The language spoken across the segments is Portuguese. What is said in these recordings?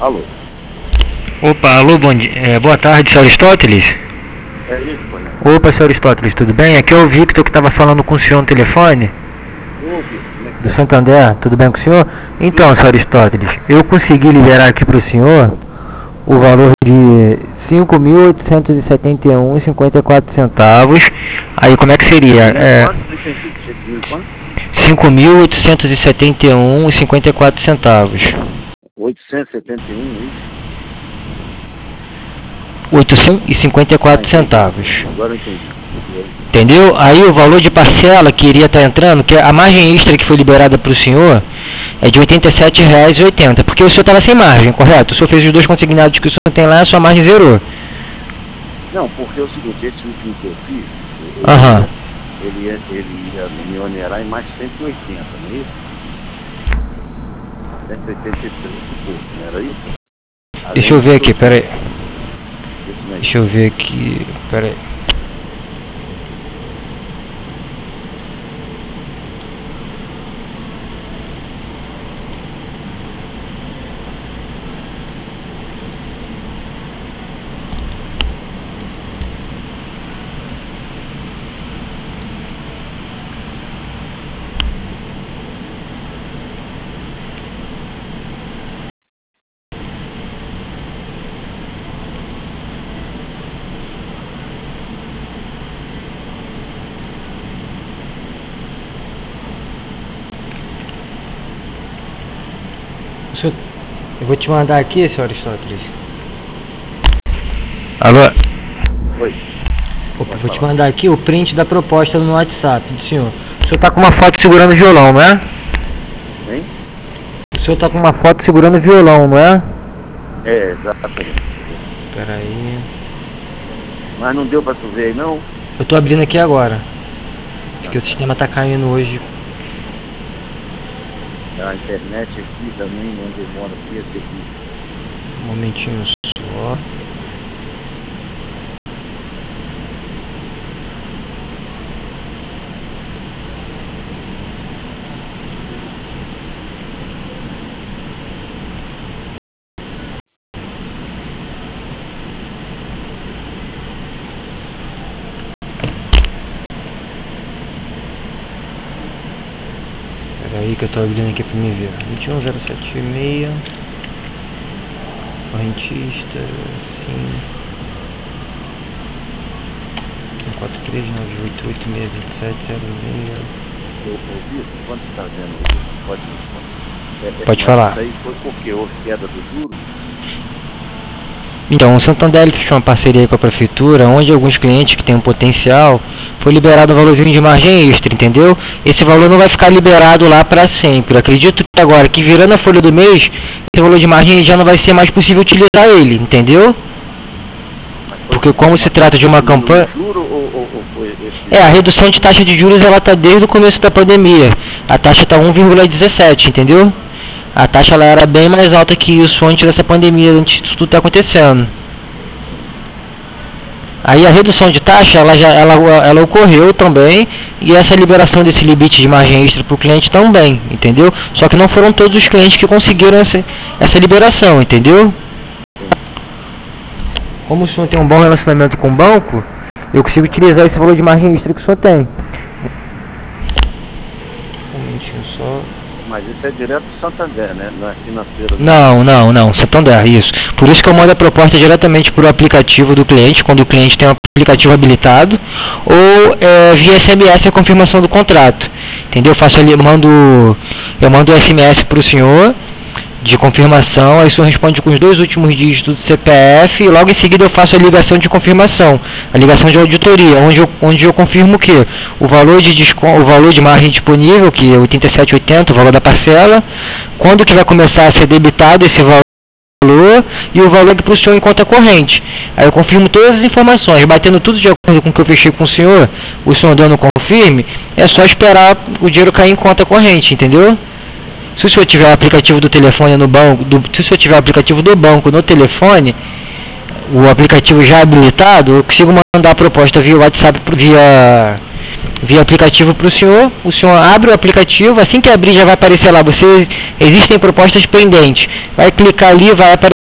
Alô? Opa, alô, bom dia. Boa tarde, senhor Aristóteles. É isso, pai. Opa, senhor Aristóteles, tudo bem? Aqui é o Victor que estava falando com o senhor no telefone. Do Santander, tudo bem com o senhor? Então, senhor Aristóteles, eu consegui liberar aqui para o senhor o valor de R$ 5.871,54. Aí como é que seria? R$ 5.871,54. 871, isso? 854 centavos. Agora eu entendi. Entendeu? Aí o valor de parcela que iria estar entrando, que a margem extra que foi liberada para o senhor, é de R$ 87,80, porque o senhor estava sem margem, correto? O senhor fez os dois consignados que o senhor tem lá, a sua margem zerou. Não, porque é o seguinte, esse último que eu fiz, ele ia me onerar em mais 180, não é isso? 183 e pouco, não era isso? Deixa eu ver aqui, peraí. Deixa eu ver aqui, peraí. Eu vou te mandar aqui, senhor Aristóteles. Alô? Oi. Opa, vou te mandar aqui o print da proposta no WhatsApp do senhor. O senhor tá com uma foto segurando o violão, não é? Hein? O senhor tá com uma foto segurando o violão, não é? É, exatamente. Peraí. Mas não deu pra tu ver aí, não? Eu tô abrindo aqui agora. Porque o sistema tá caindo hoje. A internet aqui também, onde eu moro aqui, é terrível. Um momentinho só. Aí que eu tô abrindo aqui pra me ver. 21076 correntista, sim. 439886706. Eu ouvi, quando você tá vendo, pode falar. Isso aí foi porque houve queda do juros? Então, o Santander fechou uma parceria com a prefeitura, onde alguns clientes que têm um potencial, foi liberado um valorzinho de margem extra, entendeu? Esse valor não vai ficar liberado lá para sempre. Eu acredito que agora, que virando a folha do mês, esse valor de margem já não vai ser mais possível utilizar ele, entendeu? Porque como se trata de uma campanha... a redução de taxa de juros ela está desde o começo da pandemia. A taxa está 1,17, entendeu? A taxa ela era bem mais alta que isso antes dessa pandemia, antes disso tudo tá acontecendo. Aí a redução de taxa ela ocorreu também, e essa liberação desse limite de margem extra para o cliente também, entendeu? Só que não foram todos os clientes que conseguiram essa liberação, entendeu? Como o senhor tem um bom relacionamento com o banco, eu consigo utilizar esse valor de margem extra que o senhor tem. Um momentinho só. Mas isso é direto do Santander, né? Não é financeiro. Não, Santander, isso. Por isso que eu mando a proposta diretamente para o aplicativo do cliente, quando o cliente tem um aplicativo habilitado, ou via SMS a confirmação do contrato. Entendeu? Eu mando o SMS para o senhor, de confirmação, aí o senhor responde com os 2 últimos dígitos do CPF, e logo em seguida eu faço a ligação de confirmação, a ligação de auditoria, onde eu confirmo que o valor de margem disponível, que é 87,80, o valor da parcela, quando que vai começar a ser debitado esse valor, e o valor que para o senhor em conta corrente. Aí eu confirmo todas as informações, batendo tudo de acordo com o que eu fechei com o senhor dando confirme, é só esperar o dinheiro cair em conta corrente, entendeu? Se o senhor tiver o aplicativo do telefone no banco, se o senhor tiver o aplicativo do banco no telefone, o aplicativo já habilitado, eu consigo mandar a proposta via WhatsApp, via aplicativo para o senhor abre o aplicativo, assim que abrir já vai aparecer lá, existem propostas pendentes, vai clicar ali, vai aparecer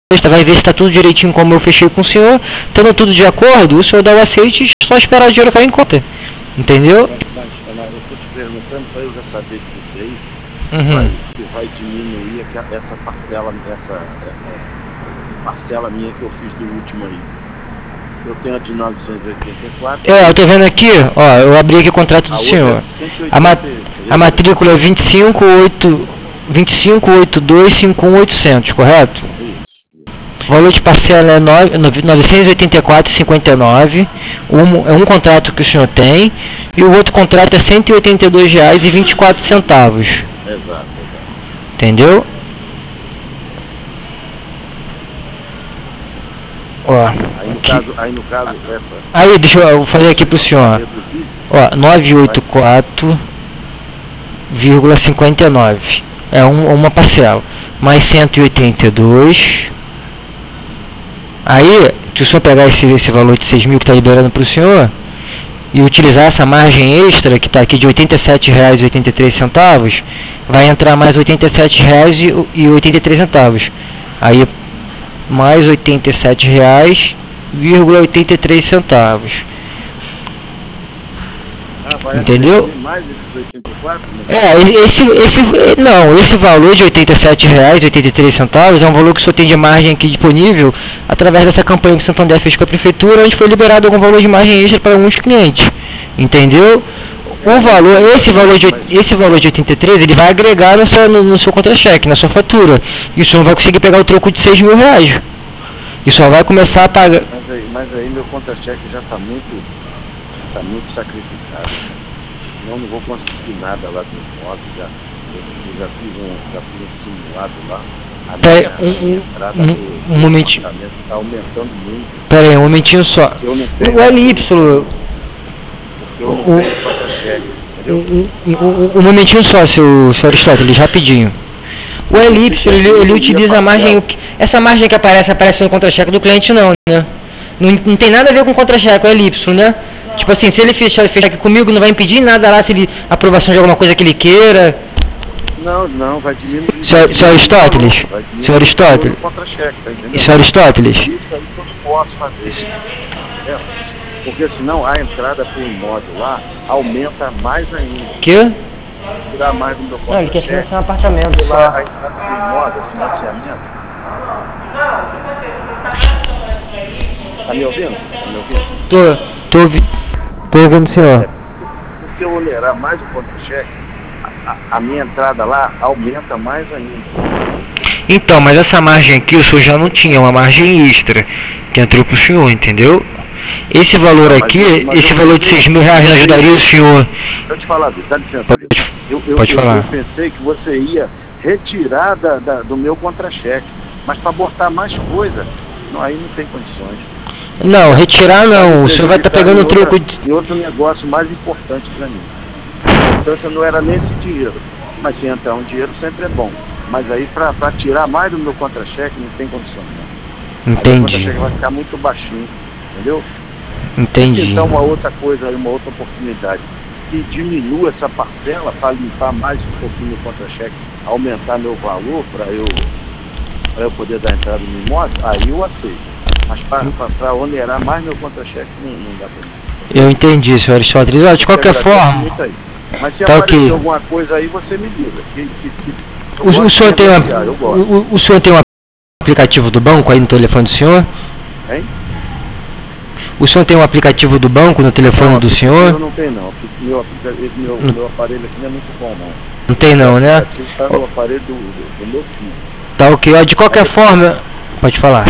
extra, vai ver se está tudo direitinho como eu fechei com o senhor. Estando tudo de acordo, o senhor dá o aceite e só esperar o dinheiro cair em conta. Entendeu? Mas eu estou te perguntando para eu já saber de você aí, se vai diminuir essa parcela minha que eu fiz do último aí. Eu tenho a de 984. Eu tô vendo aqui, ó, eu abri aqui o contrato do senhor. A matrícula é 258251-800, correto? O valor de parcela é 984,59. É um contrato que o senhor tem e o outro contrato é R$ 182,24. Exato. Entendeu? Ó, aí no caso essa. Aí deixa eu fazer aqui pro senhor. Ó, 984,59. É uma parcela. Mais 182. Aí, se o senhor pegar esse valor de 6 mil que está liberando para o senhor e utilizar essa margem extra que está aqui de R$ 87,83, vai entrar mais R$ 87,83. Aí, mais R$ 87,83. Entendeu? Mais esses 84? Esse valor de R$ 87,83 é um valor que só tem de margem aqui disponível através dessa campanha que o Santander fez com a prefeitura, onde foi liberado algum valor de margem extra para alguns clientes. Entendeu? Esse valor de 83, ele vai agregar no seu contra-cheque, na sua fatura. E o senhor vai conseguir pegar o troco de R$ 6 mil. E só vai começar a pagar. Mas aí meu contra-cheque já está muito sacrificado. Não vou conseguir nada lá do modo, eu já fiz um simulado lá. Um momentinho. Está aumentando muito. Pera aí, um momentinho só. O LY. Um momentinho só, seu Aristóteles, rapidinho. O LY, ele utiliza a margem. Essa margem que aparece no contra-cheque do cliente, não, né? Não tem nada a ver com o contra-cheque, o LY, né? Tipo assim, se ele fechar aqui comigo, não vai impedir nada lá, se ele aprovação de alguma coisa que ele queira. Não, vai diminuir. Senhor Aristóteles? Senhor Aristóteles? Senhor Aristóteles? Isso aí que eu não posso fazer. Porque senão a entrada por imóvel lá aumenta mais ainda. Que? Tirar mais do meu contra-cheque. Não, ele quer financiar um apartamento. Lá a entrada por imóvel, financiamento. Tá me ouvindo? Tô ouvindo o senhor. Se eu onerar mais o contra-cheque, a minha entrada lá aumenta mais ainda. Então, mas essa margem aqui o senhor já não tinha, uma margem extra que entrou pro senhor, entendeu? Esse valor aqui, esse valor de 6 mil reais não ajudaria o senhor? Deixa eu te falar, dá licença. Pode falar. Eu pensei que você ia retirar do meu contra-cheque, mas para botar mais coisa, não, aí não tem condições. Não, retirar não, o senhor vai estar pegando o troco de... E outro negócio mais importante para mim. A importância não era nesse dinheiro, mas se entrar um dinheiro sempre é bom. Mas aí para tirar mais do meu contra-cheque não tem condição. Não. Entendi. Aí o contra-cheque vai ficar muito baixinho, entendeu? Entendi. Então uma outra coisa, uma outra oportunidade, que diminua essa parcela para limpar mais um pouquinho o contra-cheque, aumentar meu valor para eu poder dar entrada no imóvel, aí eu aceito. Mas para onerar mais meu contra-cheque não dá para mim. Eu entendi, senhor Aristóteles. De qualquer forma... Mas se aparecer alguma coisa aí, você me liga. O senhor tem um aplicativo do banco aí no telefone do senhor? Hein? O senhor tem um aplicativo do banco no telefone do senhor? Eu não tenho não. Meu aparelho aqui não é muito bom não. Não tem não, né? Está no aparelho do meu filho. Tá ok. De qualquer forma... Pode falar.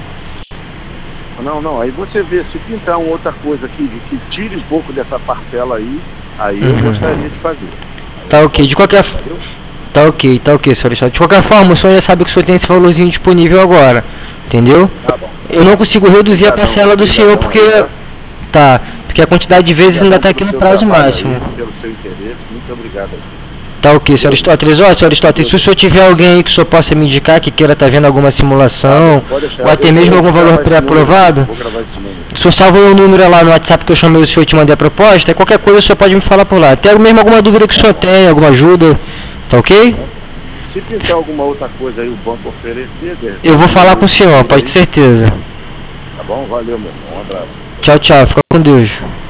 Não, aí você vê, se pintar uma outra coisa que tire um pouco dessa parcela aí eu gostaria de fazer. Tá ok, de qualquer forma. Tá ok, senhor Aristóteles. De qualquer forma, o senhor já sabe que o senhor tem esse valorzinho disponível agora, entendeu? Tá bom. Eu não consigo reduzir a parcela do senhor porque... Tá, porque a quantidade de vezes ainda está aqui no prazo máximo. Pelo seu interesse, muito obrigado. Tá ok, senhor Aristóteles. Senhor Aristóteles, se o senhor tiver alguém aí que o senhor possa me indicar que queira estar vendo alguma simulação, ou até mesmo algum valor pré-aprovado, o senhor salva o número lá no WhatsApp que eu chamei o senhor e te mandei a proposta, qualquer coisa o senhor pode me falar por lá. Tem mesmo alguma dúvida que o senhor tem, alguma ajuda, tá ok? Se pintar alguma outra coisa aí, o banco oferecer... Eu vou falar com o senhor, pode ter certeza. Tá bom? Valeu, meu irmão. Um abraço. Tchau, tchau. Fica com Deus.